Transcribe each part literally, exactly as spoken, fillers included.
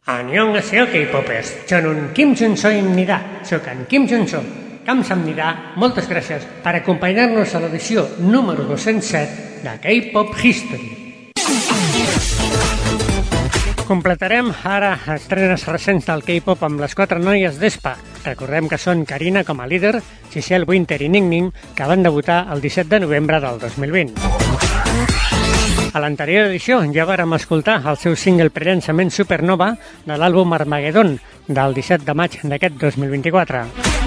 안녕하세요, K-popers. 저는 Kim Junso입니다. Soc en Kim Junso. 감사합니다. Moltes gràcies per acompanyar-nos a l'edició número dos-cents set de K-pop History. Completarem ara estrenes recents del K-pop amb les quatre noies d'Espa. Recordem que són Karina com a líder, Giselle Winter i Ning Ning, que van debutar el disset de novembre del dos mil vint. A l'anterior edició ja vàrem escoltar el seu single prellançament Supernova de l'àlbum Armageddon del disset de maig d'aquest dos mil vint-i-quatre.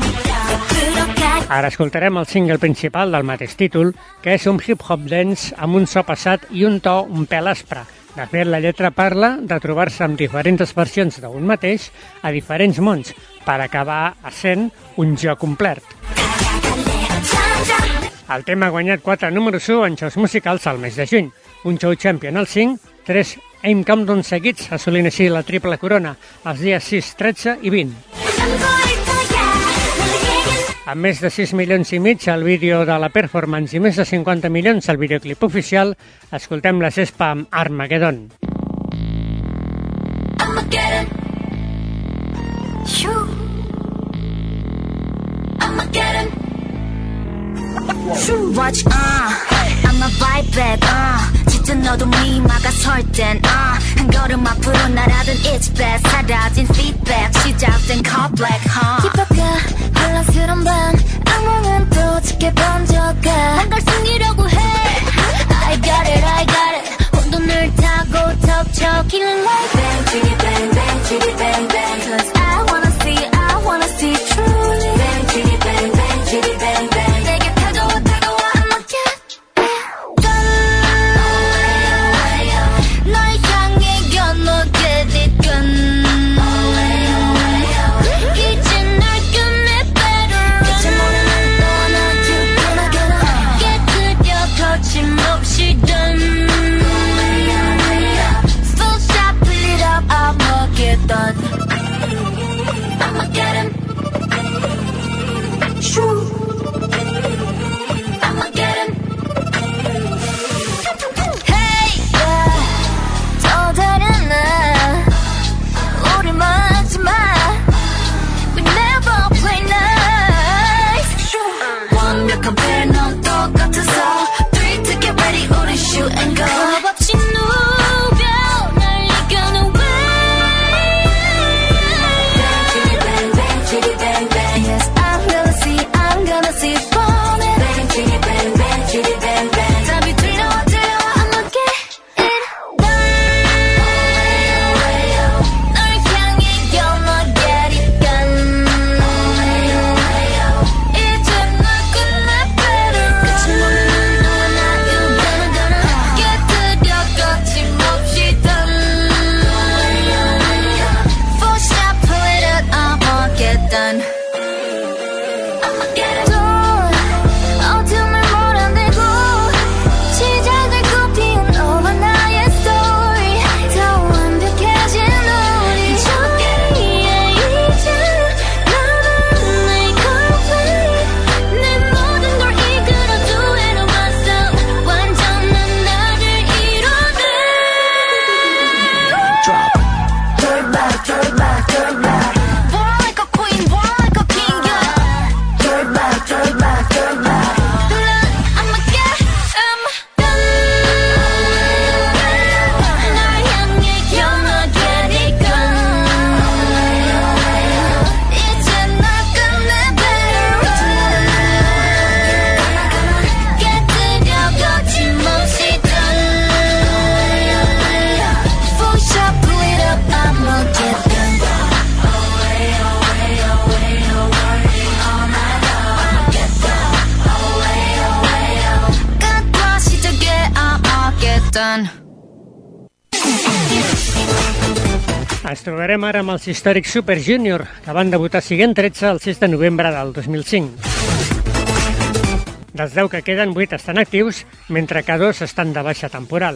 Ara escoltarem el single principal del mateix títol, que és un hip-hop dance amb un so passat i un to un pèl aspre. De fet, la lletra parla de trobar-se amb diferents versions d'un mateix a diferents mons per acabar essent un joc complet. El tema ha guanyat quatre números u en shows musicals al mes de juny, un show champion al cinc, tres aim countdowns seguits, assolint així la triple corona els dies sis, tretze i vint. Amb més de sis milions i mig al vídeo de la performance i més de cinquanta milions al videoclip oficial, escoltem les Espa amb Armageddon. Armageddon. Armageddon. Watch, uh, I'm a vibe back, uh 진짜 너도 미마가 설 땐, uh 한 걸음 앞으로 날아든 it's bad 사라진 feedback 시작된 call black, huh 힙합과 혼란스러운 밤 악몽은 또 짙게 번져가 뭔가 숨기려고 해 I got it, I got it 혼돈을 타고 덮쳐 killing like bang, chitty bang, bang, chitty bang, bang Cause I wanna see, I wanna see truly bang, chitty bang, bang, chitty bang, bang Ens trobarem ara amb els històrics Super Junior, que van debutar siguent tretze el sis de novembre del dos mil cinc. Dels deu que queden, vuit estan actius, mentre que dos estan de baixa temporal.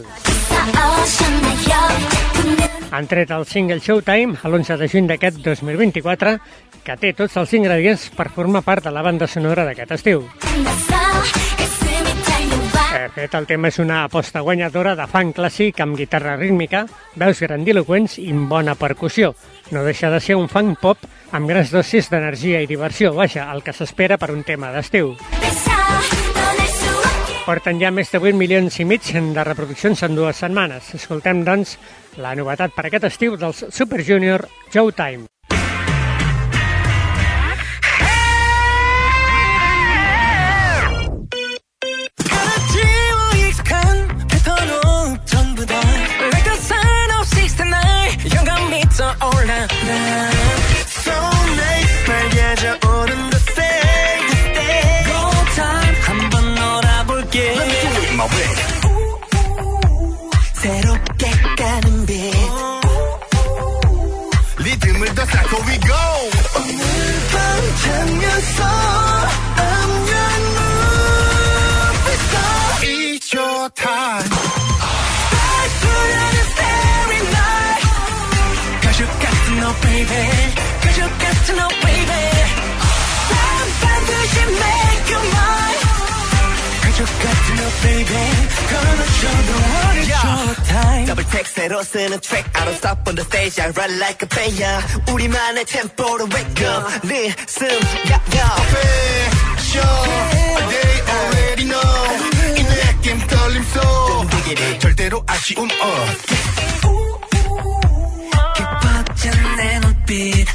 Han tret el single Showtime a l'onze de juny d'aquest dos mil vint-i-quatre, que té tots els ingredients per formar part de la banda sonora d'aquest estiu. De fet, el tema és una aposta guanyadora de funk clàssic amb guitarra rítmica, veus grandiloquents i bona percussió. No deixa de ser un funk pop amb grans dosis d'energia i diversió. Vaja, el que s'espera per un tema d'estiu. Porten ja més de vuit milions i mig de reproduccions en dues setmanes. Escoltem, doncs, la novetat per aquest estiu dels Super Junior, Showtime. 새롭게 가는 빛 리듬을 더 쌓고 we go 오늘 밤 잠겨서 I'm your movie star It's your time Start putting a starry night 가족 같은 너 baby 가족 같은 너 baby 난 반드시 make you mine 가족 같은 너 baby Gonna show the world it's your time Double take 새로 쓰는 track I don't stop on the stage I run like a player 우리만의 템포로 wake up Listen, yeah, yeah Fashion They already know 이 느낌 떨림 속 절대로 아쉬움 없게 깊어진 내 눈빛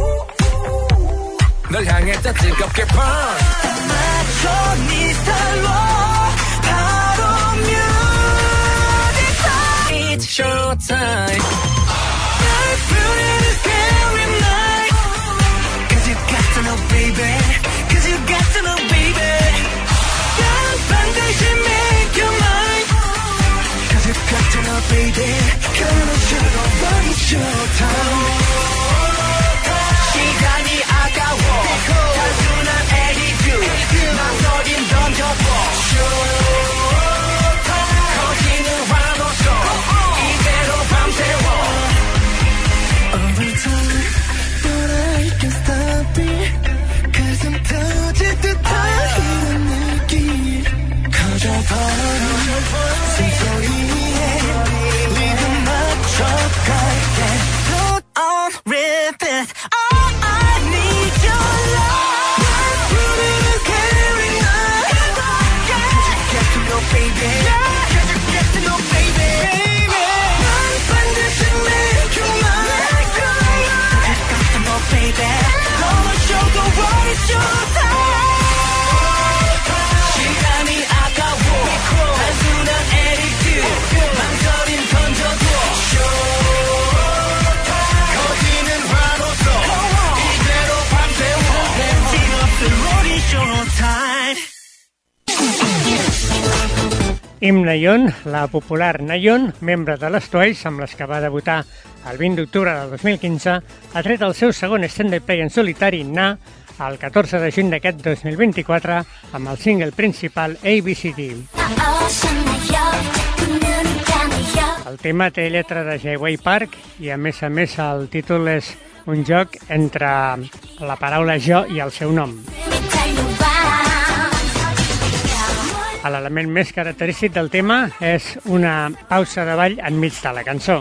널 향해 더 뜨겁게 burn 맞춰 네 스타일로 It's showtime You're putting a scary night Cause you got to know baby Cause you got to know baby 난 반드시 make you mine Cause you got to know baby Gonna show the world it's showtime 시간이 아까워 단순한 attitude 망설임 던져봐 거지는 환호성 Every time, but I can't stop it Cause I'm touching the 이런 느낌 커져버린 숨소리에 리듬 맞춰갈게 Put on repeat All I need your love Not putting a scary night Cause you get to know baby Cause you get to know baby 난 반드시 make you mine Baby, gonna show the world it's your time 시간이 아까워 단순한 attitude 망설임 던져줘 거지는 환호성 이대로 밤새워 Turn up the road it's your time Im Nayeon, la popular Nayeon, membre de les Twice, amb les que va debutar el vint d'octubre del dos mil quinze, ha tret el seu segon stand-up play en solitari, Na, el catorze de juny d'aquest dos mil vint-i-quatre, amb el single principal A B C D. El tema té lletra de Jay Park i, a més a més, el títol és un joc entre la paraula jo i el seu nom. L'element més característic del tema és una pausa de ball enmig de la cançó.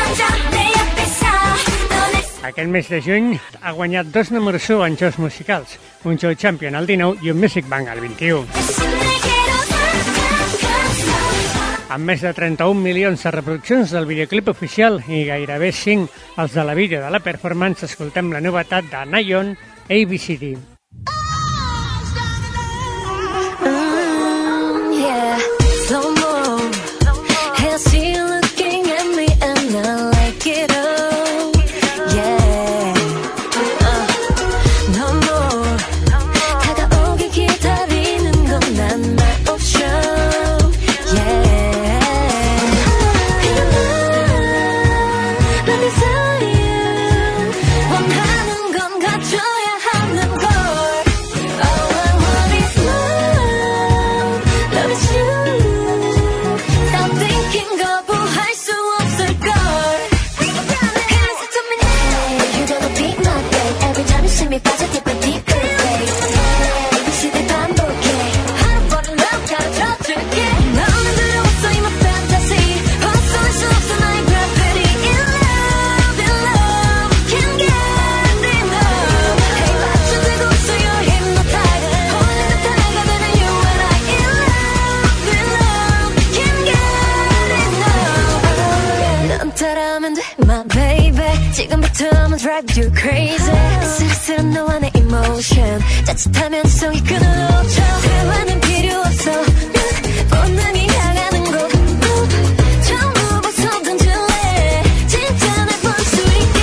Aquest mes de juny ha guanyat dos números u en jocs musicals, un Joe Champion al dinou i un Music Bank al vint-i-u. Amb més de trenta-un milions de reproduccions del videoclip oficial i gairebé cinc els de la vídeo de la performance, escoltem la novetat de Nayeon, A B C D. 원하는 건 갖춰야 하는 걸 baby 지금부터 I'ma drive you crazy 쓸쓸한 너와 내 emotion 짜릿하면 성이 끊어져 대화는 필요 없어 본능이 향하는 곳 전부 벗어 던질래 진짜 날 볼 수 있게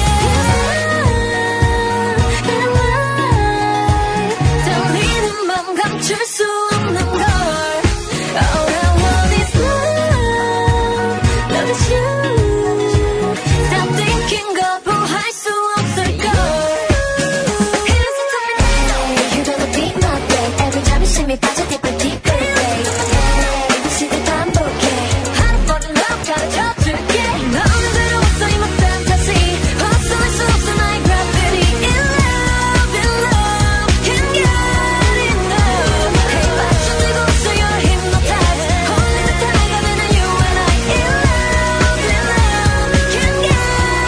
떨리는 맘 감출 수 없는 걸 All I want is love Love is you Stop thinking 거부할 수 없을걸 You're gonna be my babe Every time you see me 빠져 deeper deeper babe Hey 시대 반복해 하루버린 love 가르쳐줄게 너는 들어왔어 in my fantasy 벗어날 수 없어 나의 gravity In love, in love Can't get enough Hey 빠져들고 있어 you're hypnotized 홀린 듯한 내가 되는 you and I In love, in love Can't get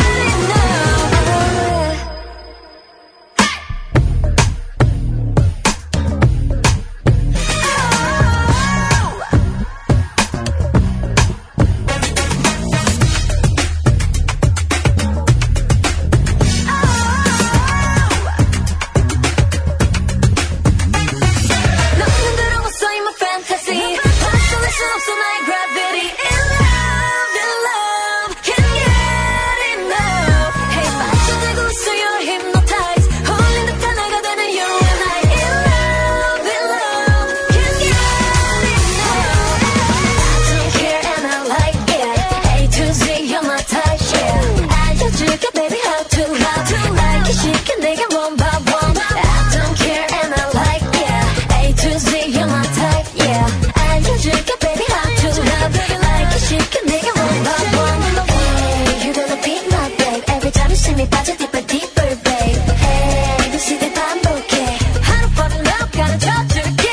너는 들어왔어 in my fantasy 벗어날 수 없어 나의 gravity In love, in love Can't get enough Hey 빠져들고 있어 you're hypnotized 홀린 듯한 내가 되는 you and I In love, in love Can't get enough I don't care and I like it A to Z you're my type yeah 알려줄게 baby how to how to like it 시켜 내게 one by one I don't care and I like it A to Z you're my type yeah 알려줄게 baby how to how to like it 시켜 내게 one by one Hey you're gonna be my babe Every time you see me 빠져 deeper deeper babe Hey 그 시대 반복해 하루버린 love 가르쳐줄게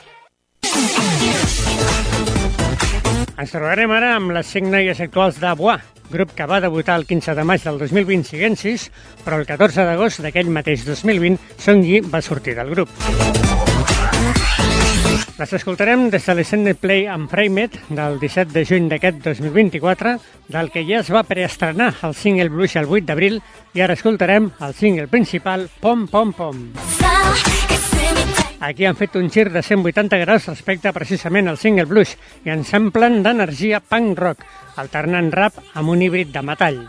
Ens trobarem ara amb les cinc noies actuals de Bois, grup que va debutar el quinze de maig del dos mil vint siguent sis, però el catorze d'agost d'aquell mateix dos mil vint Songyi va sortir del grup. Les escoltarem des de l'Extended Play Unframed del disset de juny d'aquest dos mil vint-i-quatre, del que ja es va preestrenar el single Blush el vuit d'abril, i ara escoltarem el single principal Pom Pom Pom. Aquí han fet un gir de cent vuitanta graus respecte precisament al single Blush i ens samplen d'energia punk rock, alternant rap amb un híbrid de metall.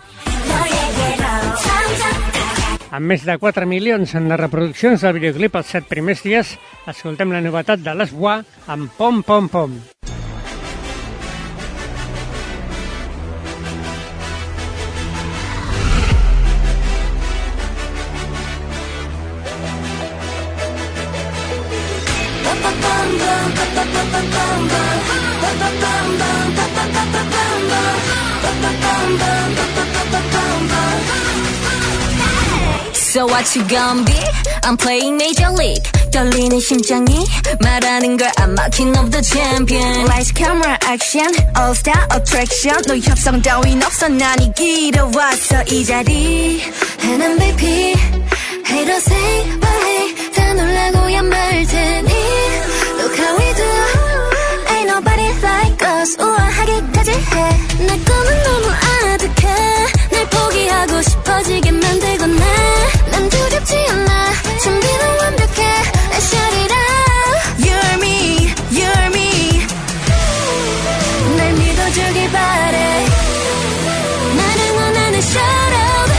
Amb més de quatre milions en les reproduccions del videoclip els set primers dies, escoltem la novetat de les Bois amb Pom Pom Pom. So what you gonna be? I'm playing Major League 떨리는 심장이 말하는 걸 I'm marking of the champion Lights, camera, action All star attraction 너 협상 따윈 없어 난 이기러 왔어 이 자리 And 엠 브이 피 Haters hate but hey 다 놀라고야 말 테니 Look how we do Ain't nobody like us 우아하게까지 해 내 꿈은 너무 아득해 날 포기하고 싶어지게 만들곤 해 난 두렵지 않아 준비는 완벽해 Let's shut it out You're me, you're me 날 믿어주길 바래 나를 원하는 shout out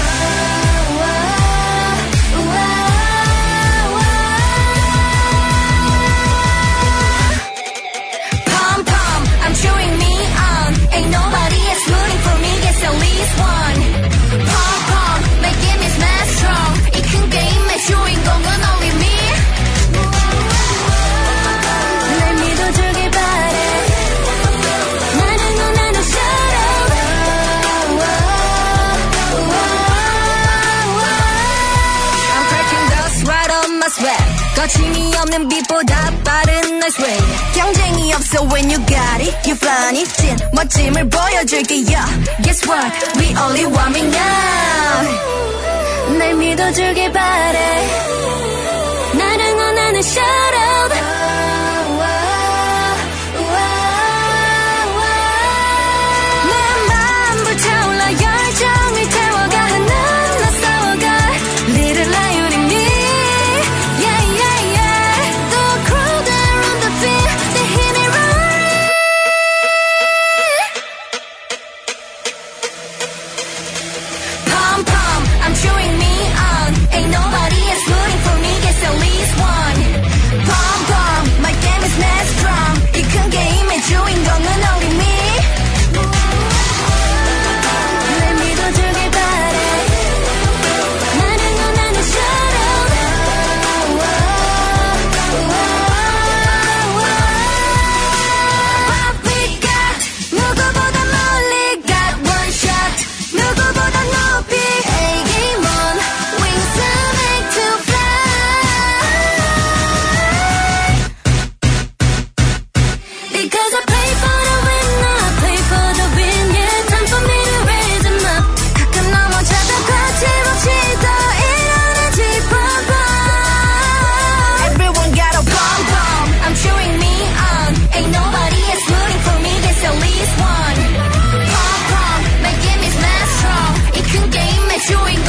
Pom pom, I'm cheering me on Ain't nobody else rooting for me Guess at least one Pom pom, my game is mad strong 이 큰 게임의 주인공은 only me 날 믿어주길 바래 나를 원하는 shout out I'm breaking dust right on my sweat 거침이 없는 빛보다 빠른 날 swing 경쟁이 없어 when you got it You flying it 찐 멋짐을 보여줄게 yeah Guess what we only want me now 날 믿어주길 바래 나를 원하는 shout out 내 맘 불타올라 열정을 태워가 하나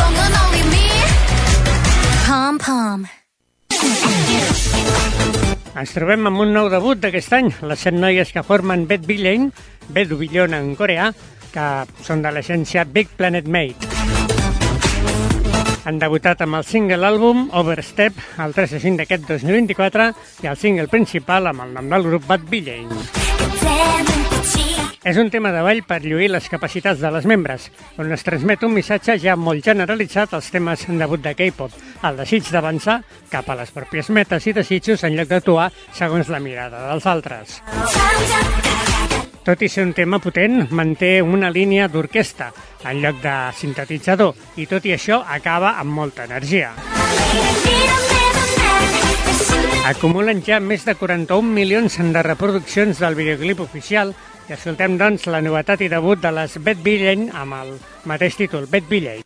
넌 only me. Pom pom. Ens trobem amb un nou debut d'aquest any, les set noies que formen Bad Billion, Bad Billion en coreà, que són de l'agència Big Planet Made. Han debutat amb el single àlbum Overstep el tres de juny d'aquest dos mil vint-i-quatre i el single principal amb el nom del grup Bad Billion. És un tema de ball per lluir les capacitats de les membres, on es transmet un missatge ja molt generalitzat als temes en debut de K-pop, el desig d'avançar cap a les pròpies metes i desitjos en lloc d'actuar segons la mirada dels altres. Tot i ser un tema potent, manté una línia d'orquestra en lloc de sintetitzador i tot i això acaba amb molta energia. Acumulen ja més de quaranta-un milions de reproduccions del videoclip oficial i escoltem, doncs, la novetat i debut de les Bad Billion amb el mateix títol, Bad Billion.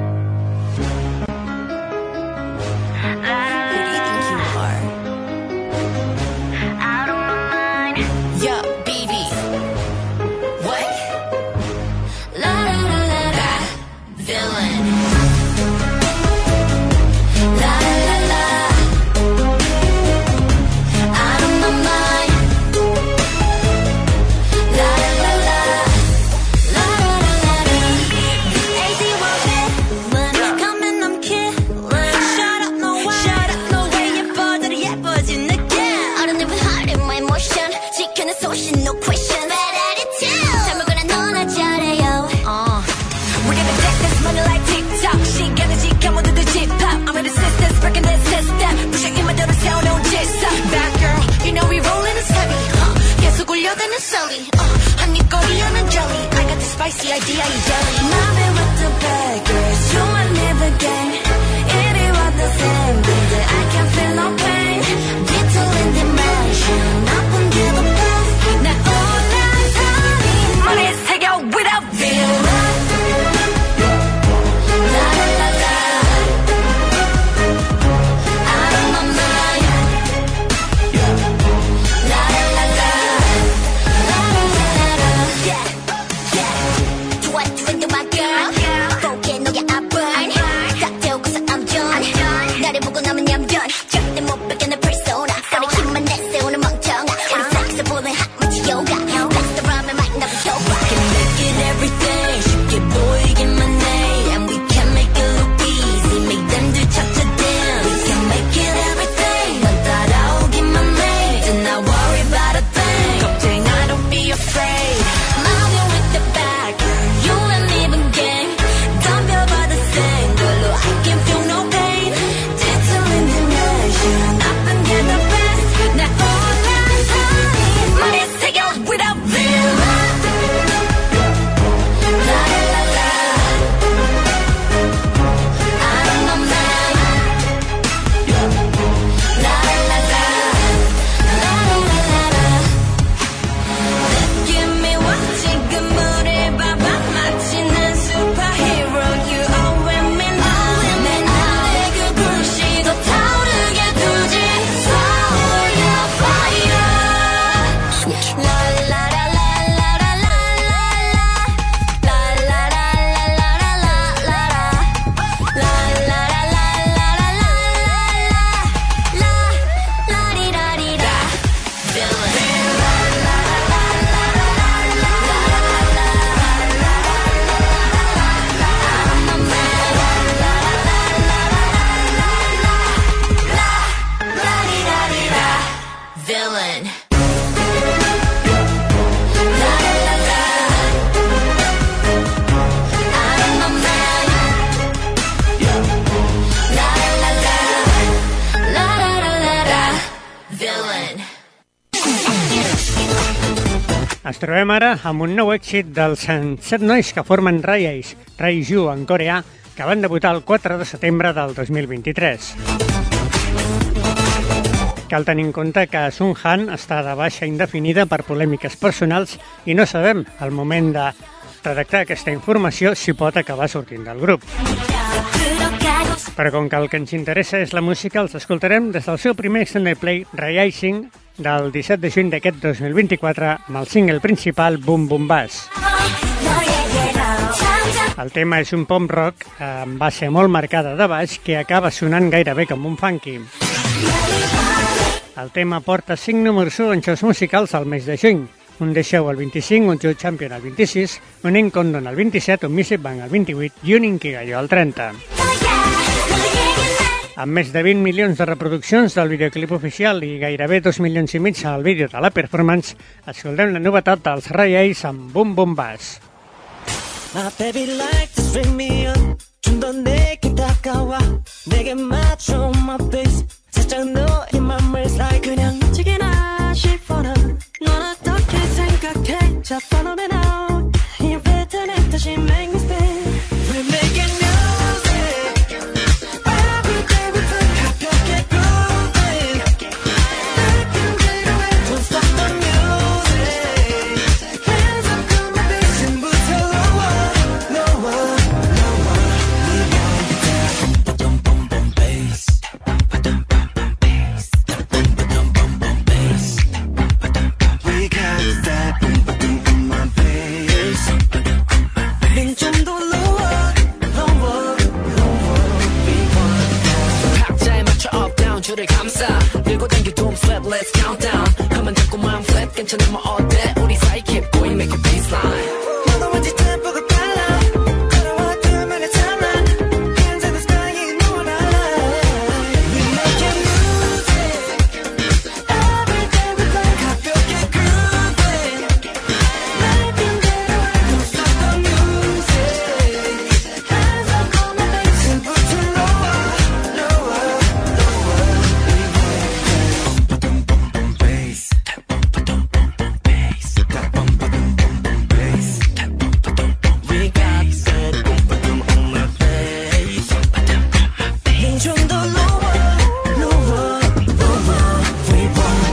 Spicy idea, you jelly. Love it with the bad girls. You and me again. It is what the same, baby. I can feel no pain. Little in the motion. Nothing give a best. Not all that time. Money's take out without feel. La la la la. Out of my mind. La la la la. La la la la. Yeah. Ens trobem ara amb un nou èxit dels set nois que formen Rayays, Raiju en coreà, que van debutar el quatre de setembre del dos mil vint-i-tres. Cal tenir en compte que Sun Han està de baixa indefinida per polèmiques personals i no sabem, al moment de redactar aquesta informació, si pot acabar sortint del grup. Però com que el que ens interessa és la música, els escoltarem des del seu primer extended play, Rising, del disset de juny d'aquest dos mil vint-i-quatre, amb el single principal Boom Boom Bass. El tema és un pop rock amb base molt marcada de baix que acaba sonant gairebé com un funky. El tema porta cinc números u en shows musicals al mes de juny. Un The Show el vint-i-cinc, un Joe Champion el vint-i-sis, un In Condon el vint-i-set, un Music Bank el vint-i-vuit i un Inkigayo el trenta. Amb més de vint milions de reproduccions del videoclip oficial i gairebé dos milions i mig al vídeo de la performance, escoltem la novetat dels Ray Ace amb Boom Boom Bass. My baby like to bring me up 좀 더 내게 다가와 내게 맞춰 my face 살짝 너의 맘을 like 그냥 지게나 싶어라 넌 어떻게 생각해 자 follow me now 이 패턴에 다시 make me stay We're making music Every day we play 가볍게 grooving Taking day away Don't stop the music Hands up come on baby 지금부터 lower lower lower We want that boom boom boom bass boom boom boom bass boom boom boom boom bass We got that boom boom boom boom bass 좀 더 lower lower lower We want that 박자에 맞춰 up down 줄을 감싸 들고 당겨 don't flip let's count down 가만 잡고만 flip 괜찮아 뭐 어때 우리 사이 keep going make it baseline 너도 왠지 tempo가 빨라 걸어와 두 명의 timeline hands in the sky you know what I like We making music every day we play 가볍게 grooving making day away don't stop the music hands up on my bass 지금부터 lower lower lower We want that boom boom boom bass boom boom boom boom bass boom boom boom boom bass We got that boom boom on my face 좀 더 lower lower lower We want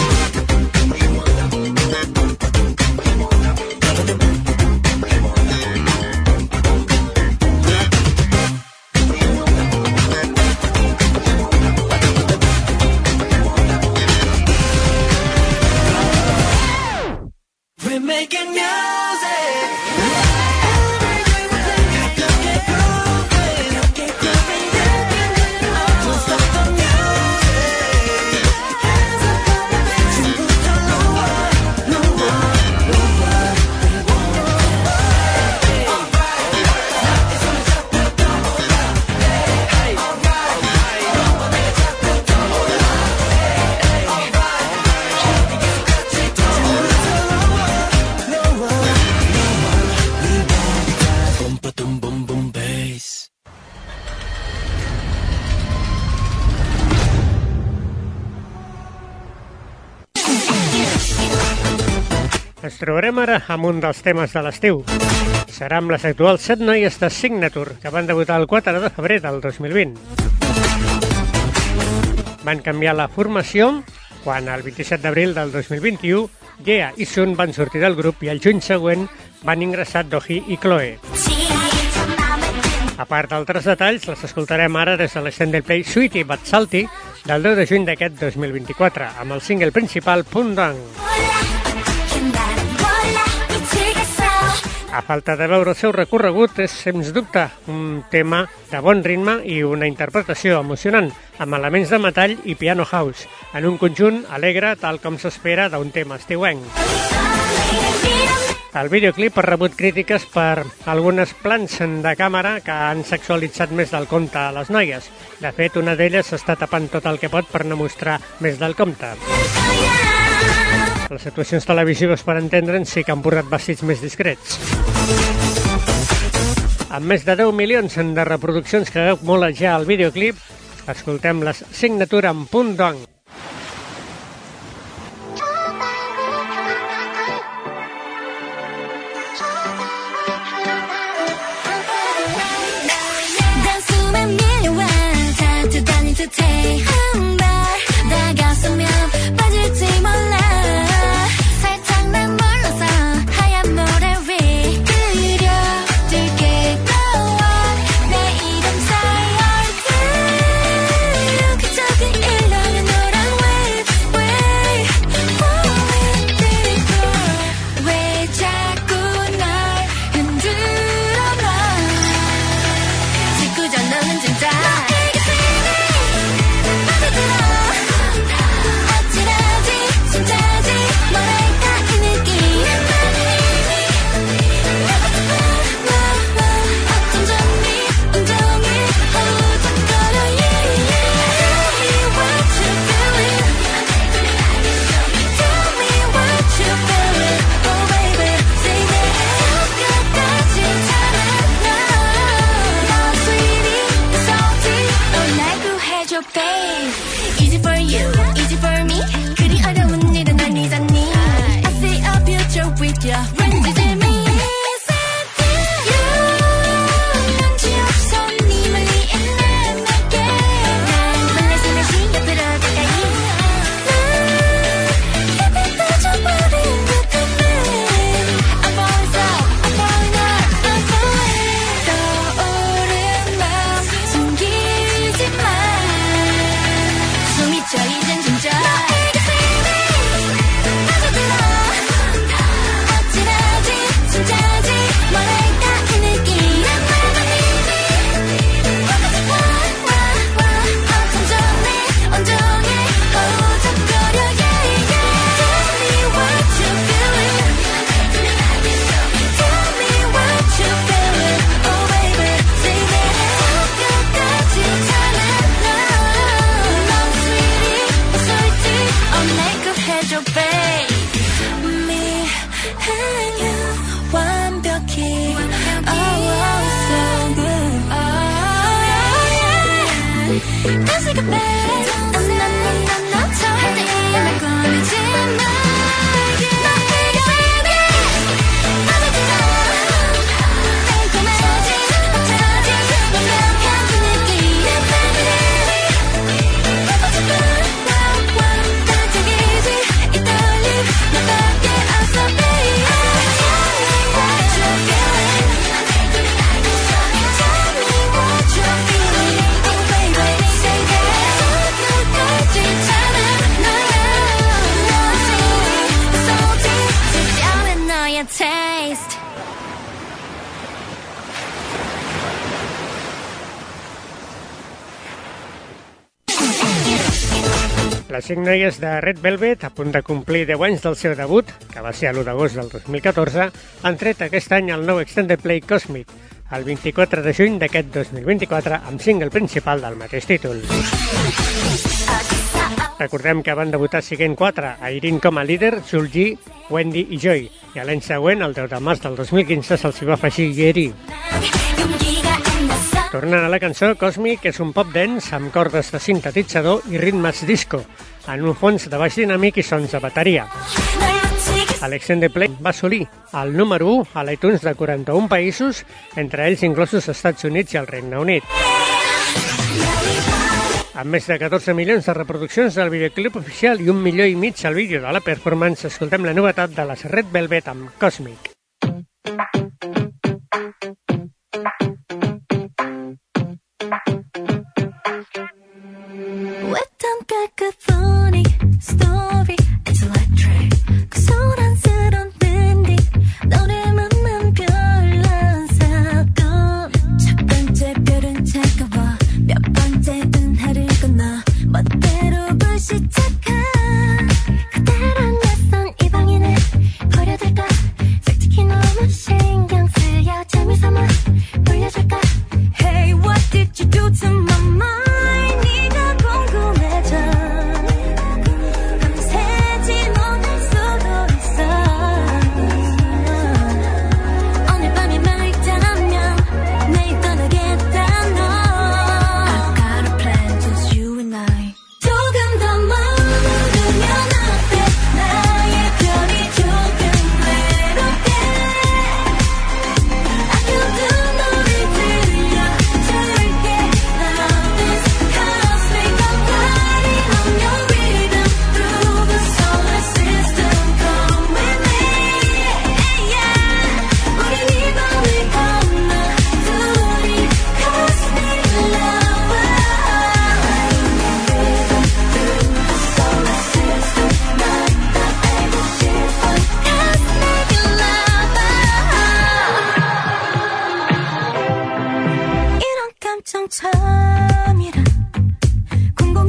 We're making music Every day we play 가볍게 grooving 가볍게 grooving yeah Don't stop the music Hands up on my bass 지금부터 lower lower lower We want that Alright 나의 손을 잡고 떠올라 Hey Alright 너의 잡고 떠올라 Hey Alright 어디에 같이 떠올라 lower lower We want that boom boom boom boom bass Ens trobarem ara amb un dels temes de l'estiu. Serà amb les actuals set noies de Signature, que van debutar el quatre de febrer del dos mil vint. Van canviar la formació quan el vint-i-set d'abril del dos mil vint-i-u Gea i Sun van sortir del grup i el juny següent van ingressar Dohee i Chloe. A part d'altres detalls, les escoltarem ara des de l'extended play Sweetie But Salty del deu de juny d'aquest dos mil vint-i-quatre, amb el single principal Pum Down. A falta de veure el seu recorregut, és, sens dubte, un tema de bon ritme i una interpretació emocionant, amb elements de metall i piano house, en un conjunt alegre tal com s'espera d'un tema estiuenc. El videoclip ha rebut crítiques per algunes plans de càmera que han sexualitzat més del compte a les noies. De fet, una d'elles s'està tapant tot el que pot per no mostrar més del compte. Les actuacions televisives, per entendre'n, sí que han portat vestits més discrets. Amb més de deu milions de reproduccions que veu molt ja al videoclip, escoltem les Signature amb Pum Down. 단숨에 밀려와 다투 다닐 듯해 한 발 다가서면 빠질지 몰라 살짝 난 몰라서 하얀 모래 위 그려질게 너와 내 이름 쌓여 얼굴 그저기 일렁은 노래 이젠 진짜 너에게 숨이 빠져들어 어찌나지 진짜지 뭐랄까 이 느낌 내 맘은 이미 어쩜 좋니 온종일 허우적거려 yeah Tell me what you feeling Oh baby say that 끝까지 참았나 너 sweetie salty 널 날 구해줘 babe Easy for you easy for me 그리 어려운 일은 아니잖니 I see a future with you 왠지 재미있어 눈치 없어 네 멀리에 난 내게 난 몰라서 다시 옆으로 가까이 난 입에 빠져버린 듯한 babe I'm falling slow I'm falling hard I'm falling 떠오른 맘 숨기지 마 숨이 차 이젠 진짜 너에게 숨이 빠져들어 어찌나지 진짜지 뭐랄까 이 느낌 내 맘은 이미 어쩜 좋니 온종일 허우적거려 yeah yeah Tell me what you feeling Tell me what you feeling Oh baby say that 끝까지 참았나 너 sweetie salty 어 날 구해줘 babe Me and you 완벽히 Oh oh so good Oh yeah Dance like a babe No no no no no 절대 날 걸리지 마 너에게 숨이 빠져들어 달콤하지 어쩌지 완벽한 그 느낌 내 맘은 이미 반짝이지 이 떨림 나밖에 없어 baby Tell me what you feeling Tell me what you feeling Oh baby say that 끝까지 참았나 너 sweet salty 특별한 너의 taste Les cinc noies de Red Velvet, a punt de complir deu anys del seu debut, que va ser a l'u d'agost del dos mil catorze, han tret aquest any el nou Extended Play Cosmic, el vint-i-quatre de juny d'aquest dos mil vint-i-quatre, amb single principal del mateix títol. Recordem que van debutar siguent quatre, Irene com a líder, Sulji, Wendy i Joy, i a l'any següent, el deu de març del dos mil quinze, se'ls hi va afegir Yeri. Tornant a la cançó, Cosmic és un pop dance amb cordes de sintetitzador i ritmes disco, en un fons de baix dinàmic i sons de bateria. L'Extended Play va assolir el número u a l'iTunes de quaranta-un països, entre ells inclosos Estats Units i el Regne Unit. Amb més de catorze milions de reproduccions del videoclip oficial i un milió i mig al vídeo de la performance, escoltem la novetat de les Red Velvet amb Cosmic. Wet and cacophonic story It's electric 그 소란스런 밴딩 너를 만난 별난 사건 첫 번째 별은 차가워 몇 번째든 해를 건너 멋대로 불시착한 그대란 낯선 이 방에는 버려둘까 솔직히 너무 신경 쓰여 재미삼아 돌려줄까 Hey what did you do to my mind 네가 궁금해져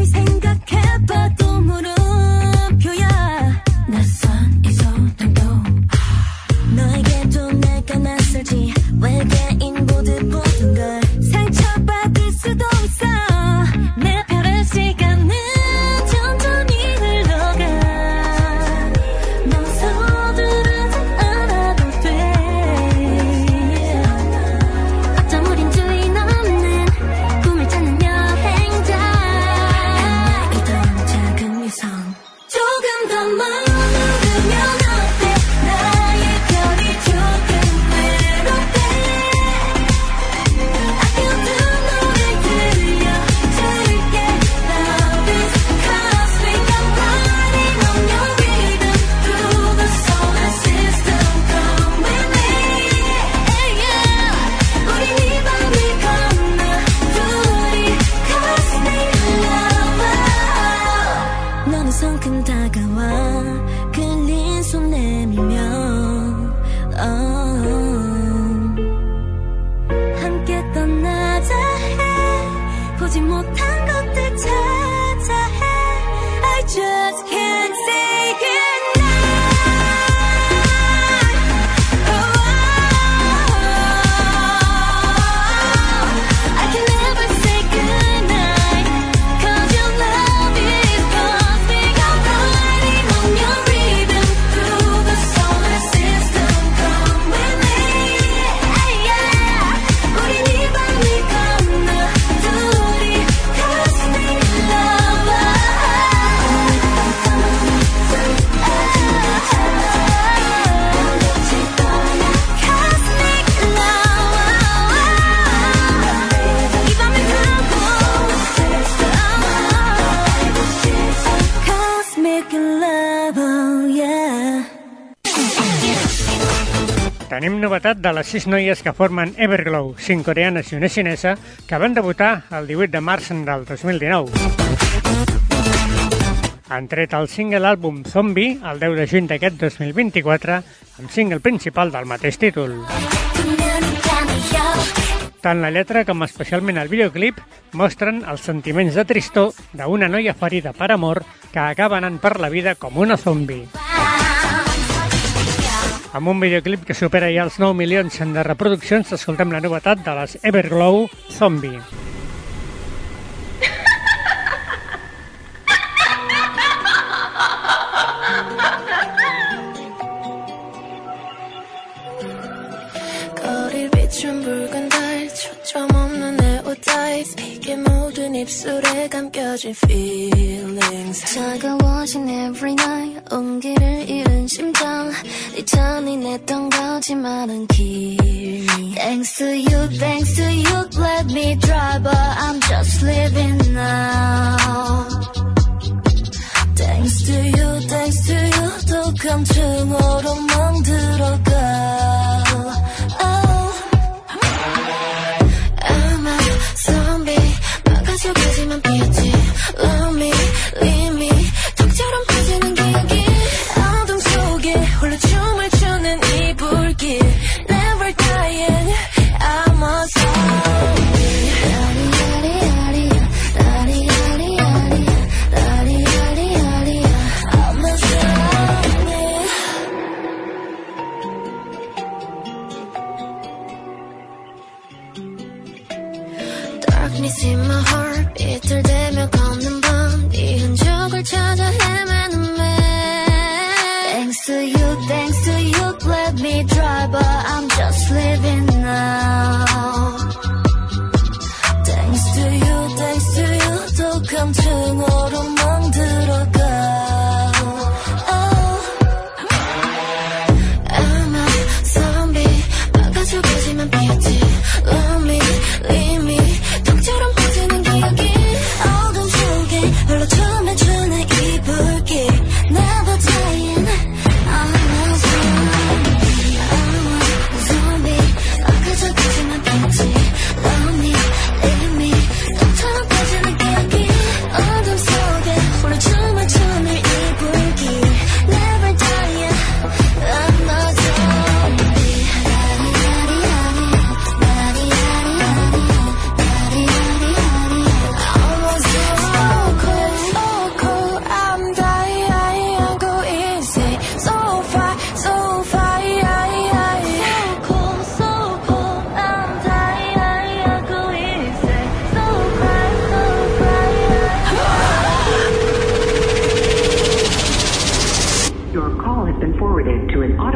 아무리 생각해봐도 물음표야. 낯선 이 소름도 너에게도 내가 낯설지. 외계인 보듯 보던 걸 상처받을 수도 있어. 내 별의 시간은 천천히 흘러가. 넌 서두르지 않아도 돼. 어쩜 우린 주인 없는 꿈을 찾는 여행자. 하나이던 작은 위성 조금 더 머무르면 어때. 나의 별이 조금 외롭대. 아껴둔 노래 들려줄게. Love is cosmic. I'm riding on your rhythm through the solar system. Come with me. Yeah. 우린 이 밤을 건너 둘이 cosmic lover. 너는 성큼 다가와 끌린 손 내밀며 oh. 함께 떠나자 해. 보지 못한 것들 찾아 해. I just can't say goodnight. Oh, I can never say goodnight. Cause your love is cosmic. I'm riding on your rhythm through the solar system. Come with me. Yeah. 우린 이 밤을 건너 둘이 cosmic lover. Cosmic lover. 이 밤을 타고 Cosmic lover, yeah. Tenim novetat de les sis noies que formen Everglow, cinc coreanes i una xinesa, que van debutar el divuit de març del dos mil dinou. Han tret el single àlbum Zombie el deu de juny d'aquest dos mil vint-i-quatre, amb single principal del mateix títol. Tant la lletra com especialment el videoclip mostren els sentiments de tristor d'una noia ferida per amor que acaba anant per la vida com una zombi. Amb un videoclip que supera ja els nou milions de reproduccions, escoltem la novetat de les Everglow, Zombie. 거리 비춘 붉은 달 초점 없는 내 옷 타입 피게 묻은 입술에 감겨진 feelings 차가워진 every night 온기를 잃은 심장 네 잔이 냈던 거짓말은 kill me Thanks to you, thanks to you let me drive but I'm just living now Thanks to you, thanks to you 또 감정으로 멍들어가 가지만 피었지 Love me, leave me 턱처럼 퍼지는 기억이 어둠 속에 홀로 춤을 추는 이 불길 Never dying I'm a zombie 라리라리라리야 라리라리라리야 라리라리라리야 I'm a zombie Darkness in my heart 비틀대며 걷는 밤 네 흔적을 찾아 헤매는 매 Thanks to you, thanks to you let me drive but I'm just living now Thanks to you, thanks to you 또 감정으로 멍들어가 oh. I'm a zombie 막아줘가지만 피었지 Love me, leave me 턱처럼 퍼지는 기억이 어둠 속에 홀로 춤을 추는 이 불길 Never dying I'm a zombie I'm a zombie 막아줘가지만 피었지 Love me, leave me 턱처럼 퍼지는 기억이 어둠 속에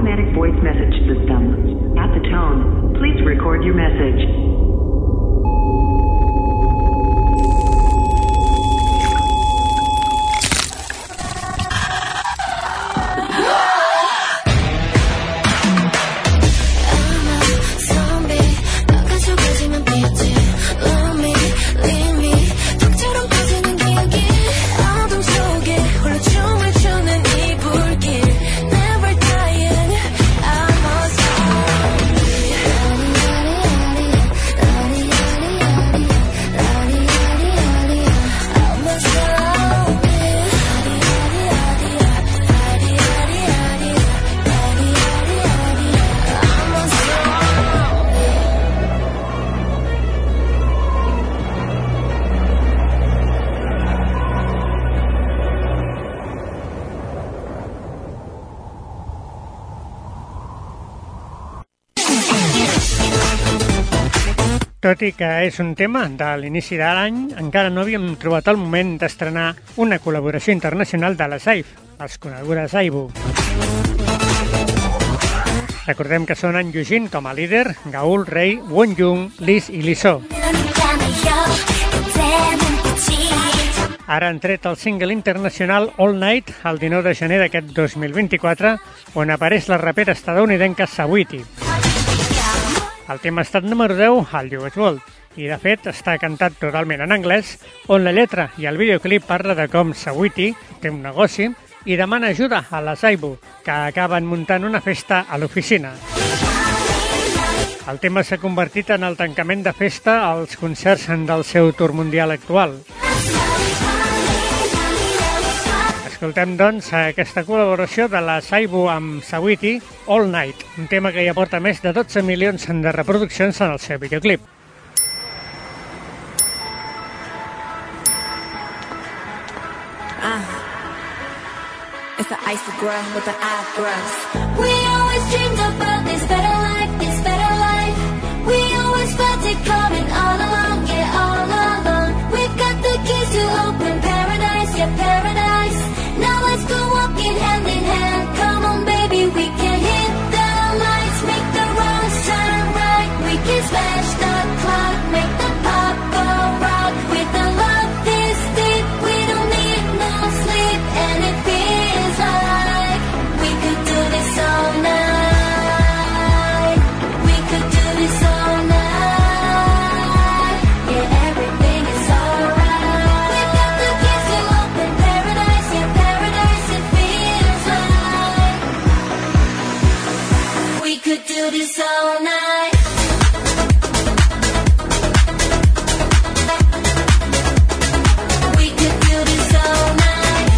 automatic voice message system. At the tone, please record your message. Tot i que és un tema de l'inici de l'any, encara no havíem trobat el moment d'estrenar una col·laboració internacional de les A I F, els conegudes Aibo. Recordem que són en Yujin com a líder, Gaul, Rei, Wonjung, Liz i Liso. Ara han tret el single internacional All Night el dinou de gener d'aquest dos mil vint-i-quatre, on apareix la rapera estadounidenca Saweetie. El tema ha estat número deu al U S World i, de fet, està cantat totalment en anglès, on la lletra i el videoclip parla de com Saweetie té un negoci i demana ajuda a les Aibo, que acaben muntant una festa a l'oficina. El tema s'ha convertit en el tancament de festa als concerts del seu tour mundial actual. Escoltem, doncs, aquesta col·laboració de la Aibo amb Saweetie, All Night, un tema que ja porta més de dotze milions de reproduccions en el seu videoclip. Uh, it's the icy girl with the eyebrows. We always dreamed about this better life, this better life. We always felt it coming all along, yeah, all along. We've got the keys to open paradise, yeah, paradise. Now let's go walking hand in hand. Come on, baby, we can hit the lights, make the wrongs turn right. We can smash the clock, make the pop go rock. With the love this deep, we don't need no sleep, and it feels like we could do this all night. We could do this all night. Yeah, everything is alright. We've got the keys to open paradise, yeah, paradise. It feels like we could do this all night. We could do this all night.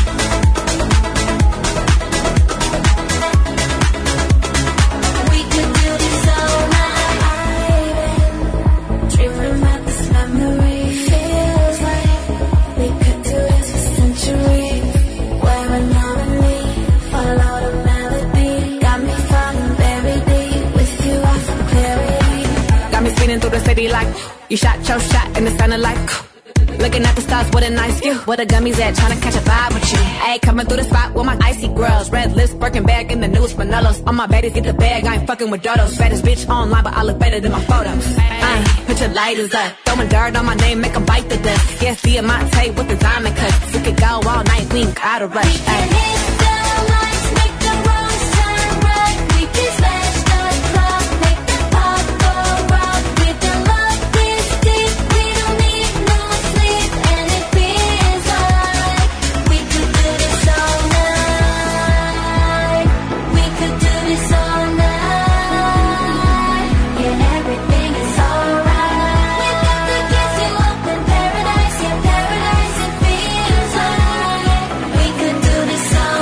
We could do this all night. I've been dreaming about this memory. Feels like we could do this for centuries. Wearing harmony, follow the melody. Got me falling very deep. With you I feel clarity. Got me speeding through the city like you shot your shot and it sounded like looking at the stars, what a nice view. Where the gummies at, trying to catch a vibe with you. Ayy, coming through the spot with my icy girls. Red lips, Birkin bag in the news, Manelos. All my baddies get the bag, I ain't fucking with dodos. Baddest bitch online, but I look better than my photos. Uh, put your lighters up, throwing dirt on my name, make 'em bite the dust. Yes, Diamante with the diamond cuts. We could go all night, we ain't gotta rush. Can hit the lights, make the wrongs turn right. We can smash the clock, make the pop go rock. With the love this deep, we don't need no sleep, and it feels like we could do this all night. We could do this all night. Yeah, everything is alright. We've got the keys to open paradise, yeah, paradise. It feels like we could do this all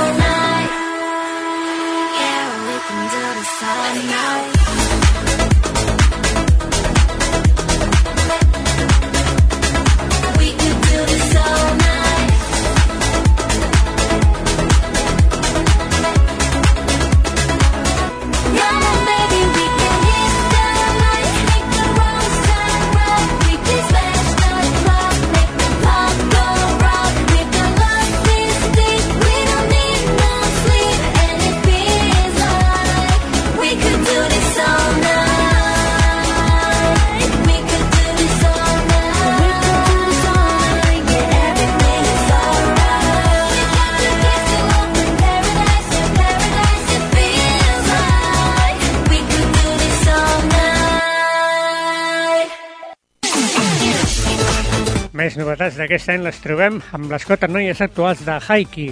Més novetats d'aquest any les trobem amb les quatre noies actuals de Haiki.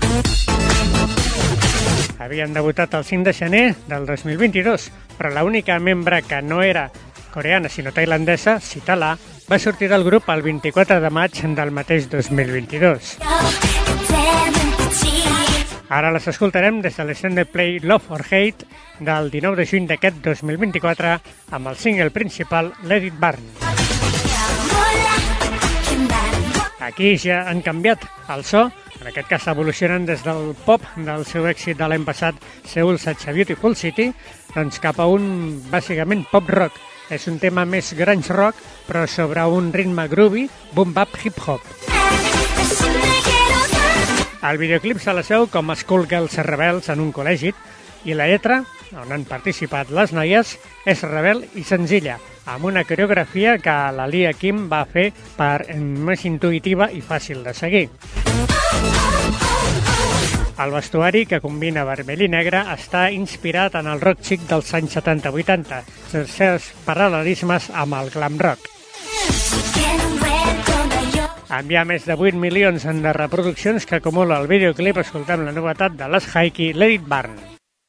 Havien debutat el cinc de gener del dos mil vint-i-dos, però l'única membre que no era coreana sinó tailandesa, Sitala, va sortir del grup el vint-i-quatre de maig del mateix dos mil vint-i-dos. Ara les escoltarem des de l'extended play Love or Hate del dinou de juny d'aquest dos mil vint-i-quatre amb el single principal Let It Burn. Aquí ja han canviat el so, en aquest cas evolucionen des del pop del seu èxit de l'any passat Seoul Such a Beautiful City, doncs cap a un bàsicament pop rock. És un tema més grunge rock, però sobre un ritme groovy, boom bap hip hop. El videoclip se la seu com a schoolgirls rebels en un col·legi i la lletra, on han participat les noies, és rebel i senzilla, amb una coreografia que la Lia Kim va fer per més intuïtiva i fàcil de seguir. El vestuari, que combina vermell i negre, està inspirat en el rock chic dels anys setanta vuitanta, els seus paral·lelismes amb el glam rock. Amb ja més de vuit milions de reproduccions que acumula el videoclip, escoltem la novetat de les Haiki, Let It Burn.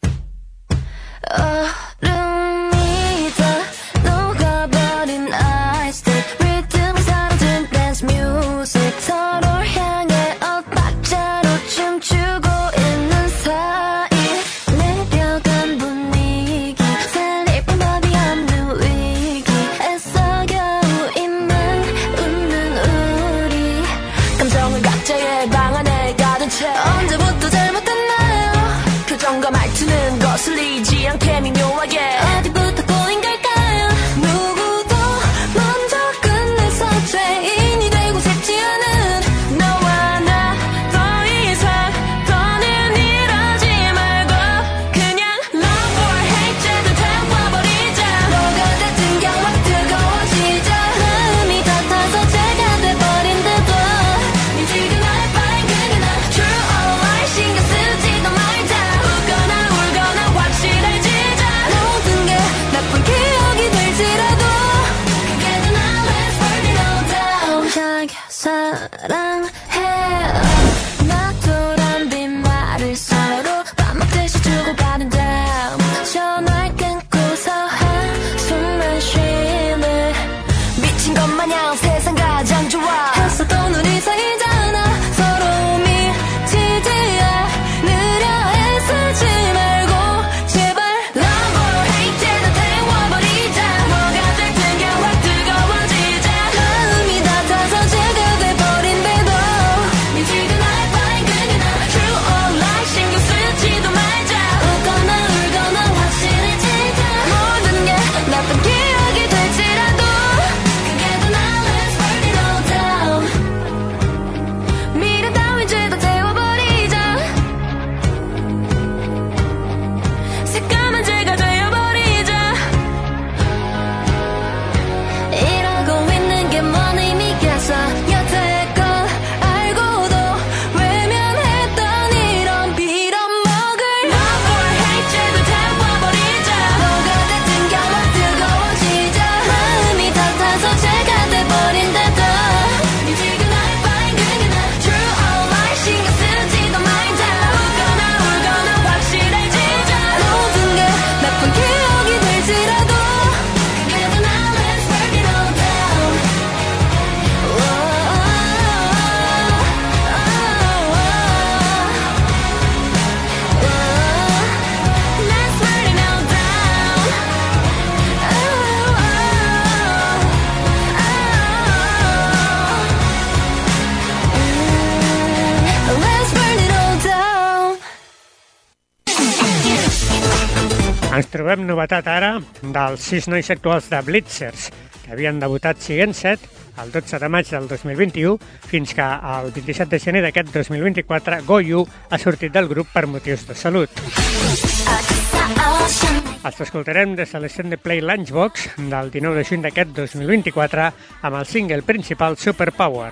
언제부터 잘못했나요? 표정과 말투는 거슬리지 않게 미묘하게 어디부터 꼬인 걸까요? 누구도 먼저 끝내서 죄인이 되고 싶지 않은 너와 나 더 이상 더는 이러지 말고 그냥 love or hate 쟤도 태워버리자 뭐가 됐든 경화 뜨거워지자 마음이 다 타서 죄가 돼버린데도 네 지금 날 바인 그게 나 true or lie 신경 쓰지도 말자 웃거나 울거나 확실해지자 모든 게 나쁜 기억이 될지라도 그게도 나 let's burn it all down 자기 사랑해 놔두란 빈말을 서로 밥 먹듯이 주고받은 다음 전화를 끊고서 한숨만 쉬네 미친 것 마냥 세상 가장 좋아 했어도 눈이 사이잖아 서로 미치지 않으려 애쓰지 말고 제발 love or hate 쟤도 태워버리자 뭐가 됐든 경화 뜨거워지자 마음이 다 타서 죄가 돼버린데도 네 지금 날 바인 그게 나 true or lie 신경 쓰지도 말자 웃거나 울거나 확실해지자 모든 게 나쁜 기억이 될지라도 그게도 나 let's burn it all down 미련 따윈 죄다 태워버리자 새까만 죄가 되어버리자 이러고 있는 게 뭔 의미겠어 여태껏 알고도 외면했던 이런 빌어먹을 love or hate 죄도 태워버리자 뭐가 됐든 경화 뜨거워지자 마음이 다 타서 죄가 돼버린데도 네 지금 날 바인 그게 나 true or lie 신경 쓰지도 말자 웃거나 울거나 확실해지자 모든 게 나쁜 기억이 될지라도 그게도 나 let's burn it all down let's burn it all down let's burn it all down Ens trobem novetat ara dels sis nois actuals de Blitzers, que havien debutat siguent set el dotze de maig del dos mil vint-i-u fins que el vint-i-set de gener d'aquest dos mil vint-i-quatre Goyu ha sortit del grup per motius de salut. Els escoltarem des de l'extended play Lunchbox del dinou de juny d'aquest dos mil vint-i-quatre amb el single principal Superpower.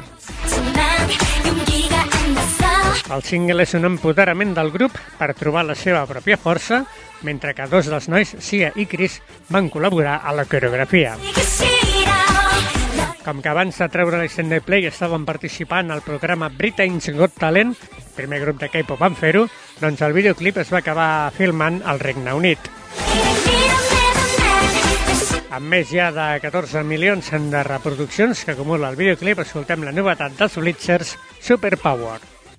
El single és un empoderament del grup per trobar la seva pròpia força, mentre que dos dels nois, Sia i Chris, van col·laborar a la coreografia. Com que abans de treure l'Extended Play estaven participant al programa Britain's Got Talent, primer grup de K-pop en fer-ho, doncs el videoclip es va acabar filmant al Regne Unit. Amb més ja de catorze milions de reproduccions que acumula el videoclip, escoltem la novetat dels Blitzers, Superpower.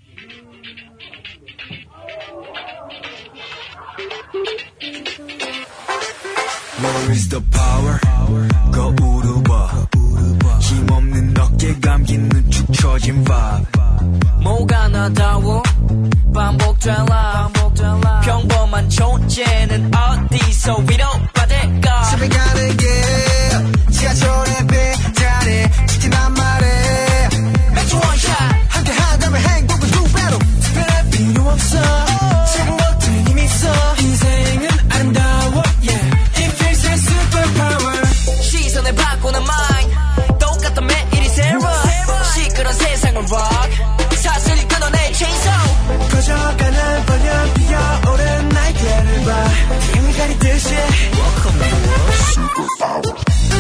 Where is the power? 거울을 봐. 힘없는 어깨 감긴 눈 축 처진 vibe. 뭐가 나다워 반복된 life 평범한 존재는 어디서 위로받을까 집에 가는 길 지하철에 배달해 지티만 말해 맥주 원샷 함께 한다면 행복은 두 배로 특별할 필요 없어 작은 것들은 이미 있어 인생은 아름다워 yeah It feels like superpower 시선을 바꾸는 mind 똑같던 매일이 새로워 시끄러운 세상을 rock 사슬이 끊어내 chainsaw 커져가는 번영 피어오른 날개를 봐 힘이 가리듯이 Welcome to the superpower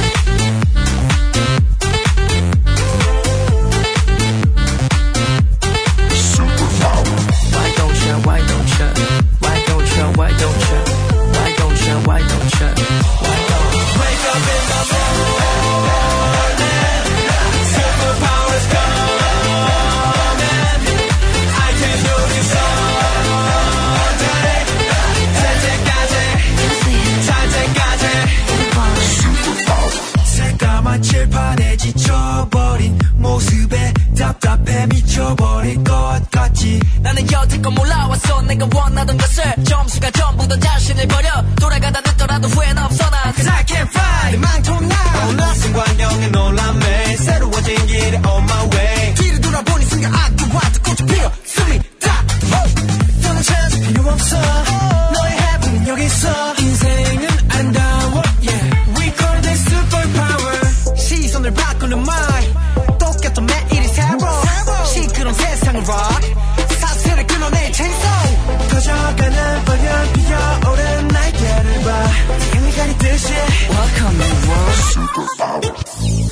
칠판에 지쳐버린 모습에 답답해 미쳐버릴 것 같지 나는 여태껏 몰라왔어 내가 원하던 것을 점수가 전부 다 자신을 버려 돌아가다 늦더라도 후회는 없어 난 Cause I can't find 망통 now 낯선 광경에 놀라매 새로워진 길에 on my way 뒤를 돌아보니 순간 악기와 꽃이 피어 숨이 다 너는 찾을 필요 없어 너의 해프는 여기 있어 인생은 아름다워 yeah We call this superpower 시선을 바꾸는 mind 똑같던 매일이 새로워 시끄러운 세상을 rock 사슬을 끊어내 chainsaw 커져가는 번영 피어오른 날개를 봐 힘이 가리듯이 Welcome to the world superpower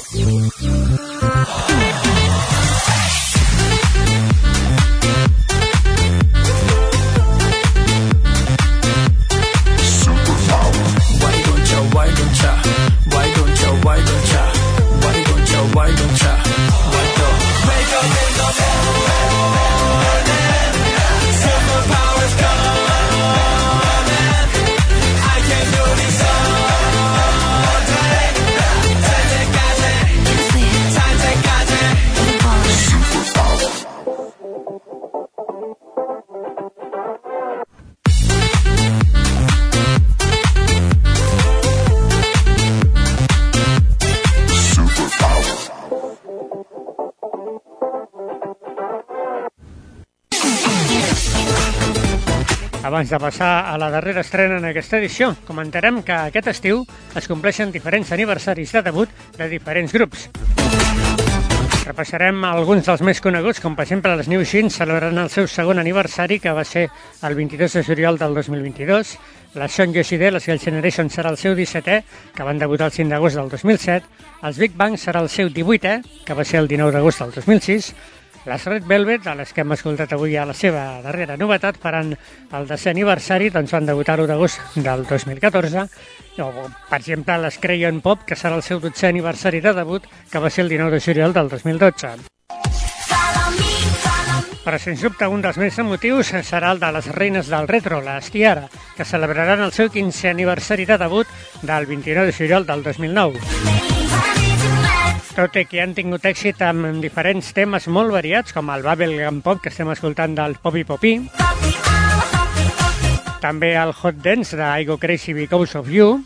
Abans de passar a la darrera estrena en aquesta edició, comentarem que aquest estiu es compleixen diferents aniversaris de debut de diferents grups. Repassarem alguns dels més coneguts, com per exemple les New Jeans celebrant el seu segon aniversari, que va ser el vint-i-dos de juliol del dos mil vint-i-dos. La Son Yoshide, la Girls' Generation, serà el seu dissetè, que van debutar el cinc d'agost del dos mil set. Els Big Bang serà el seu divuitè, que va ser el dinou d'agost del dos mil sis. Les Red Velvet, a les que hem escoltat avui a la seva darrera novetat, faran el desè aniversari, doncs van debutar l'u d'agost del dos mil catorze. O, per exemple, les Crayon Pop, que serà el seu dotzè aniversari de debut, que va ser el dinou de juliol del dos mil dotze. Però, sens dubte, un dels més emotius serà el de les reines del retro, les Tiara, que celebraran el seu quinzè aniversari de debut del vint-i-nou de juliol del dos mil nou. Tot i que han tingut èxit amb diferents temes molt variats, com el Bubblegum Pop, que estem escoltant del Poppy Poppy, també el Hot Dance de I Go Crazy Because of You,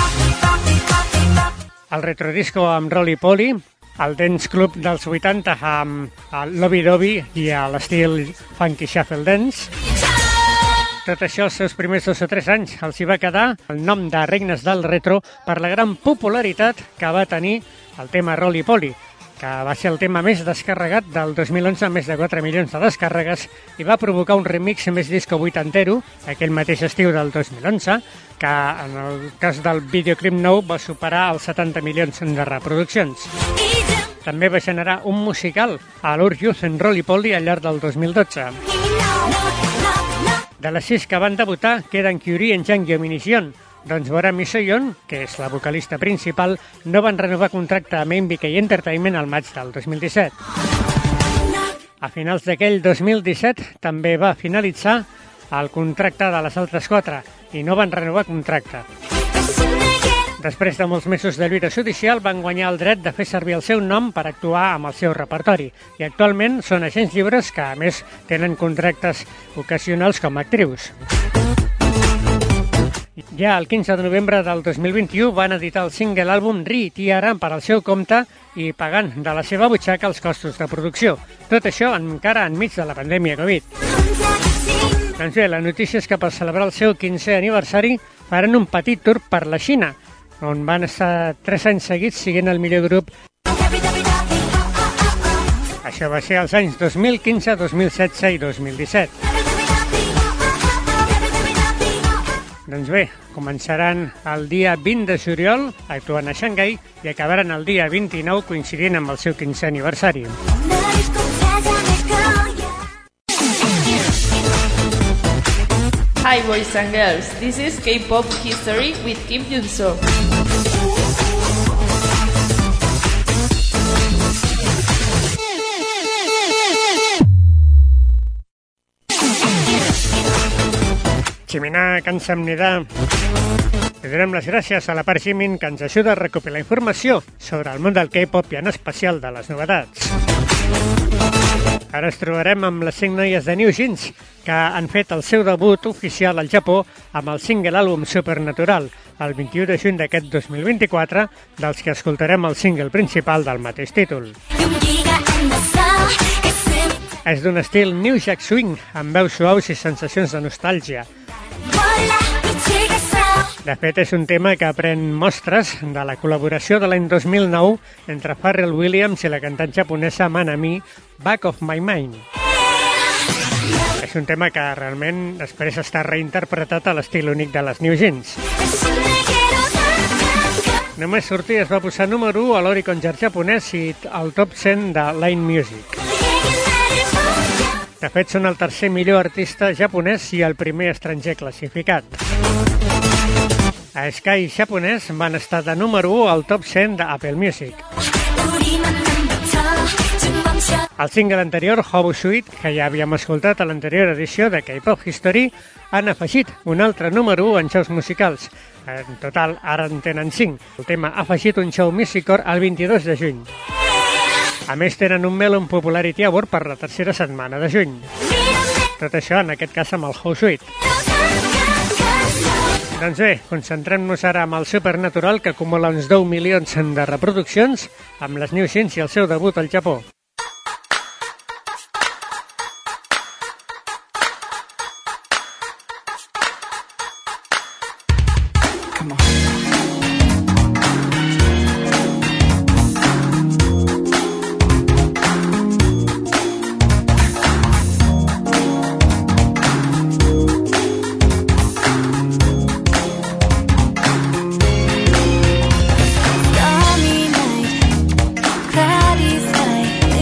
el retrodisco amb Rolly Polly, el Dance Club dels vuitanta amb el Lobby Dobby i l'estil Funky Shuffle Dance. Tot això, els seus primers dos o tres anys, els hi va quedar el nom de Reines del Retro per la gran popularitat que va tenir el tema Rolly Polly, que va ser el tema més descarregat del dos mil onze, amb més de quatre milions de descàrregues, i va provocar un remix més disco vuitantero, aquell mateix estiu del dos mil onze, que en el cas del videoclip nou va superar els setanta milions de reproduccions. també va generar un musical a l'Ur Youth en Roly-Poly al llarg del dos mil dotze. De les sis que van debutar, queden Kyuri, en Jang i Omniscient. Doncs Bora Misoyeon, que és la vocalista principal, no van renovar contracte amb M B K Entertainment al maig del dos mil disset. A finals d'aquell dos mil disset també va finalitzar el contracte de les altres quatre i no van renovar contracte. Després de molts mesos de lluita judicial van guanyar el dret de fer servir el seu nom per actuar amb el seu repertori i actualment són agents lliures que a més tenen contractes ocasionals com a actrius. Ja el quinze de novembre del dos mil vint-i-u van editar el single àlbum Ri Tiara per al seu compte i pagant de la seva butxaca els costos de producció. Tot això encara enmig de la pandèmia Covid. Doncs bé, la notícia és que per celebrar el seu quinzè aniversari faran un petit tour per la Xina, on van estar tres anys seguits siguent el millor grup. Això va ser als anys dos mil quinze, dos mil setze i dos mil disset. Doncs bé, començaran el dia vint de juliol actuant a Xangai i acabaran el dia vint-i-nou coincidint amb el seu quinzè aniversari. Hi boys and girls, this is K-pop History with Kim Jun-so. Ximina Kansamnida. Li donem les gràcies a la part Jimin que ens ajuda a recopilar informació sobre el món del K-pop i en especial de les novetats. Ara ens trobarem amb les cinc noies de New Jeans que han fet el seu debut oficial al Japó amb el single àlbum Supernatural el vint-i-u de juny d'aquest dos mil vint-i-quatre, dels que escoltarem el single principal del mateix títol. És d'un estil New Jack Swing, amb veus suaus i sensacions de nostàlgia. De fet, és un tema que pren mostres de la col·laboració de l'any dos mil nou entre Pharrell Williams i la cantant japonesa Manami, Back of My Mind. És un tema que realment després està reinterpretat a l'estil únic de les New Jeans. Només sortir es va posar número u a l'Oricon Chart japonès i al top cent de Line Music. De fet, són el tercer millor artista japonès i el primer estranger classificat. A Sky japonès van estar de número u al top cent d'Apple Music. El single anterior, Hobo Sweet, que ja havíem escoltat a l'anterior edició de K-pop History, han afegit un altre número u en shows musicals. En total, ara en tenen cinc. El tema ha afegit un show Musiccore el vint-i-dos de juny. A més, tenen un Melon Popularity Award per la tercera setmana de juny. Tot això, en aquest cas, amb el Hobo Sweet. Doncs bé, concentrem-nos ara amb el Supernatural, que acumula uns deu milions de reproduccions, amb les New Jeans i el seu debut al Japó. Stormy night, cloudy sky.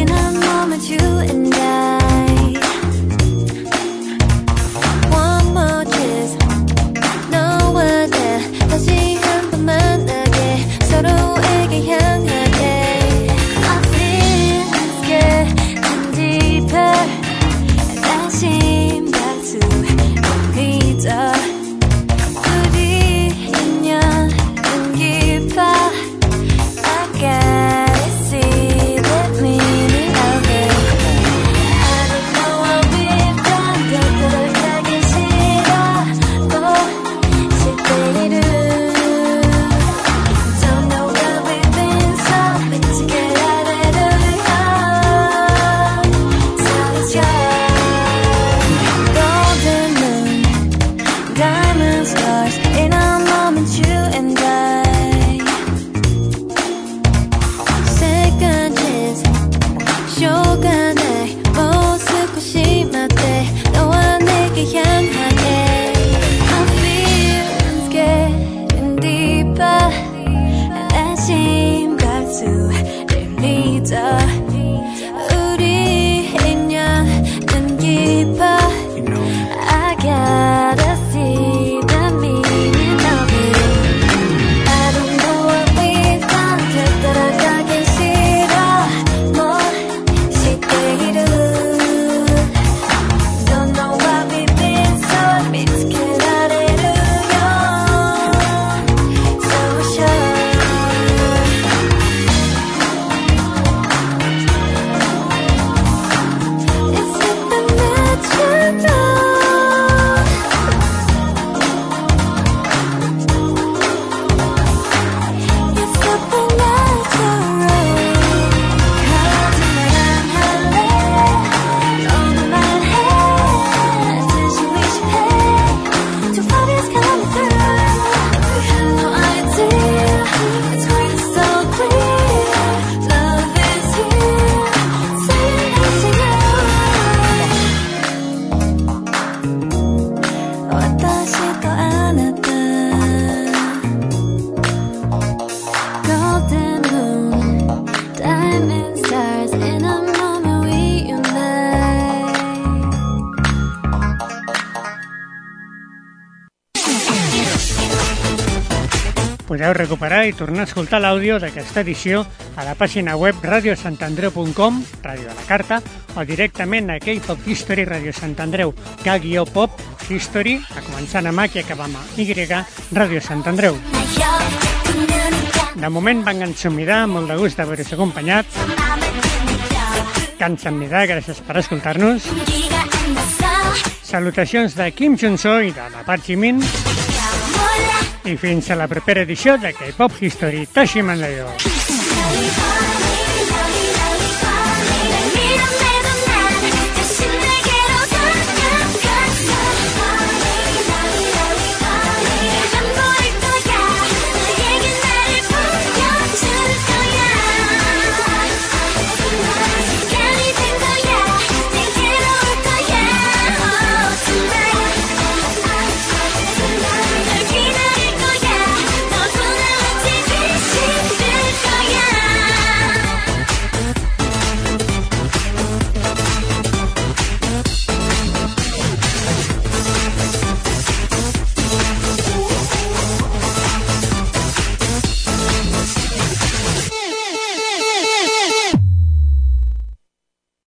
podeu recuperar i tornar a escoltar l'àudio d'aquesta edició a la pàgina web radio sant andreu punt com, ràdio a la carta, o directament a K-Pop History, Radio Sant Andreu, K-Pop History, a començant amb H i acabar amb Y, Ràdio Sant Andreu. De moment van ensumidar, molt de gust d'haver-vos acompanyat. Kansamnida, gràcies per escoltar-nos. Salutacions de Kim Jun-so i de la Park Jimin. I fins a la propera edició de K-Pop History. Tashimandayo!